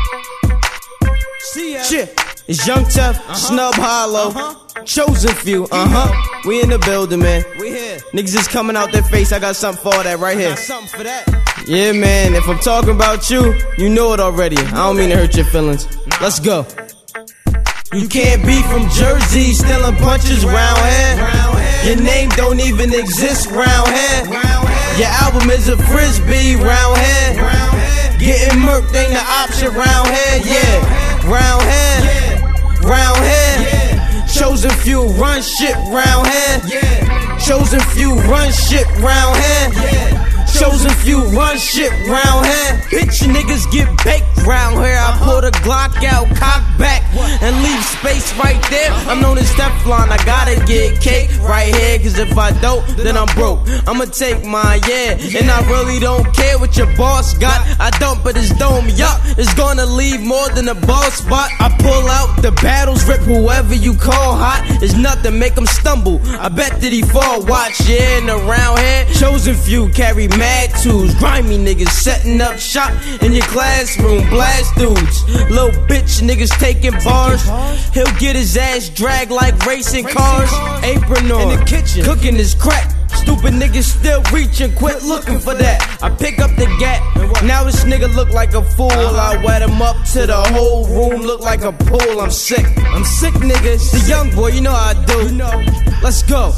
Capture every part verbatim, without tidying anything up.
Shit, it's Young Tough, uh-huh. Snub Hollow, uh-huh. Chosen Few, uh-huh. We in the building, man. We here. Niggas is coming out their face. I got something for that right here. I got something for that. Yeah, man. If I'm talking about you, you know it already. I don't mean to hurt your feelings. Let's go. You can't be from Jersey, stealing punches round here. Your name don't even exist round here. Your album is a frisbee round here. Getting murked ain't the option round here, yeah. Round here, round here. Chosen Few run shit round here. Chosen Few run shit round here. Chosen Few run shit round here. Bitch, niggas get baked round here. I pull the Glock out, cock back, and leave space right there. I'm known as Teflon, I gotta get cake right here. Cause if I don't, then I'm broke. I'ma take mine, yeah. And I really don't care what your boss got. I don't, but it's dome, yup. It's gonna leave more than a ball spot. I pull out the battles, rip whoever you call hot. It's nothing, make them stumble. I bet that he fall, watch, yeah. And around here, Chosen Few carry mad tools. Grimy niggas setting up shop in your classroom. Blast dudes, little bitch niggas taking bars. He'll get his ass dragged like racing cars. Apron on, in the kitchen, cooking his crack. Stupid niggas still reaching, quit looking for that. I pick up the gap, now this nigga look like a fool. I wet him up to the whole room look like a pool. I'm sick, I'm sick niggas. The young boy, you know how I do. Let's go.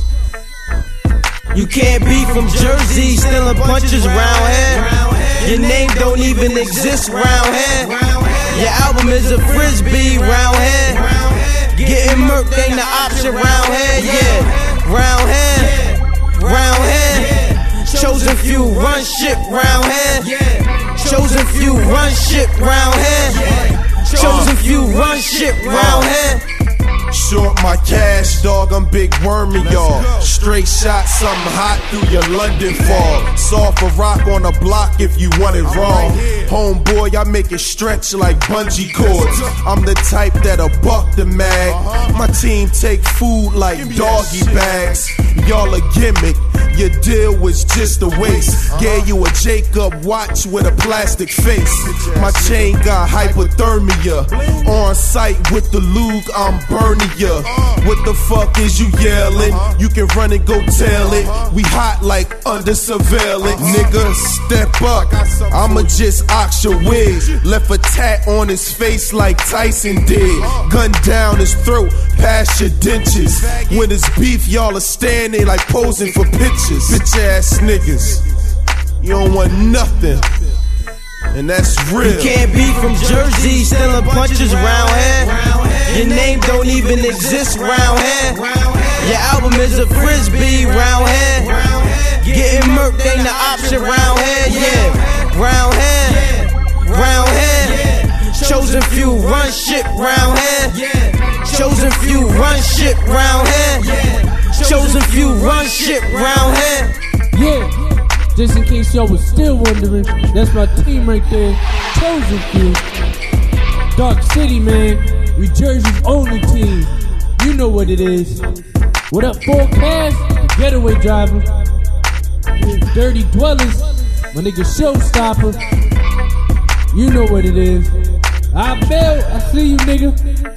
You can't be from Jersey, stealing punches round here. Your name don't even exist round here. Your album is a frisbee round here. Getting murked ain't the option round here, yeah. Round here, round here. Chosen Few run shit round here. Chosen Few run shit round here. Chosen Few run shit round here. Short my cash, dog, I'm big wormy, y'all. Straight shot, something hot through your London fog. Soft a rock on a block if you want it wrong. Homeboy, I make it stretch like bungee cords. I'm the type that'll buck the mag. My team take food like doggy bags. Y'all a gimmick, your deal was just a waste. Gave you a Jacob watch with a plastic face. My chain got hypothermia. On site with the lug, I'm burning ya. What the fuck is you yelling? You can run and go tell it. We hot like under surveillance. Nigga, step up. I'ma just ox your wig. Left a tat on his face like Tyson did. Gun down his throat, past your dentures. When it's beef, y'all are standing like posing for pictures. Bitch ass niggas. You don't want nothing. And that's real. You can't be from Jersey, stealing punches round here. Your name don't even exist round here. Your album is a frisbee round here. Getting murked ain't the option round here, yeah. Round here, round here. Chosen Few run shit round here. Chosen Few run shit round here. Chosen Few run shit round here. Yeah. Just in case y'all was still wondering, that's my team right there, Chosen Few. Dark City, man, we Jersey's only team. You know what it is. What up, Forecast? The getaway driver. Dirty Dwellers, my nigga Showstopper. You know what it is. I Bill, I see you, nigga.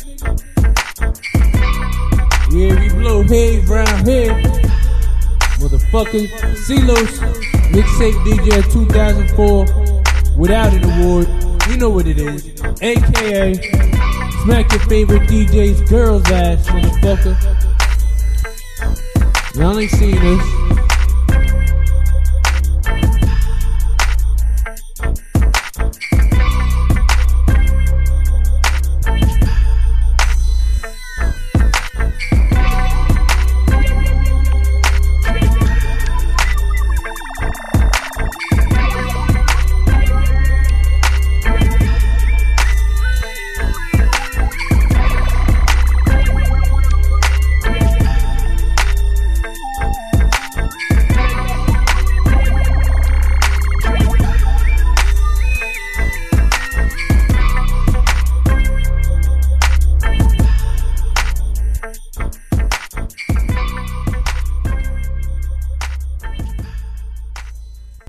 Yeah, we blow haze round here. Motherfucker, CeeLos. Mixtape D J two thousand four without an award. You know what it is. A K A smack your favorite D J's girl's ass, motherfucker. Y'all ain't seen this.